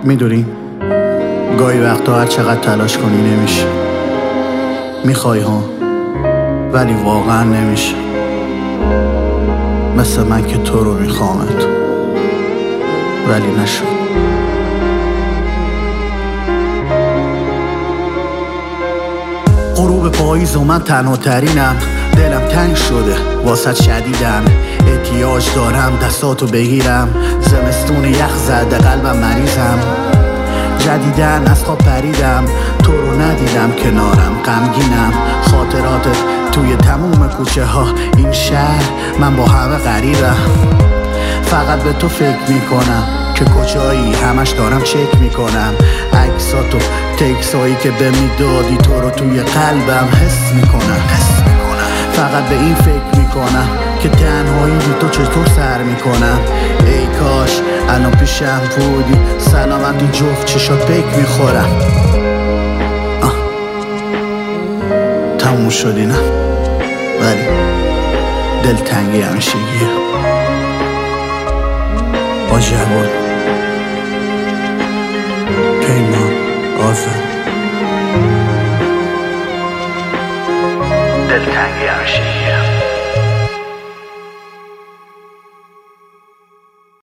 میدونی گاهی وقتا هر چقدر تلاش کنی نمیشه. میخوای ها ولی واقعا نمیشه. مثل من که تو رو میخوامت ولی نشد. غروب پاییز و من تنها ترینم. دلم تنگ شده واسط شدیدم. احتیاج دارم دستاتو بگیرم. زمستون یخ زده قلبم مریضم. جدیدن از خواب پریدم. تو رو ندیدم کنارم غمگینم. خاطراتت توی تموم کوچه ها این شهر. من با همه غریبم. فقط به تو فکر میکنم که کجایی. همش دارم چک میکنم عکساتو تکسایی که به میدادی. تو رو توی قلبم حس میکنم. فقط به این فکر میکنم که تنهایی بی تو چطور سر میکنم. ای کاش الان پیشم بودی. سلامتی جفت چشات پیک میخورم. تموم شدی نه ولی دلتنگی همیشگیه. با جواد پیمان آزاد. دلتنگی همیشگیه.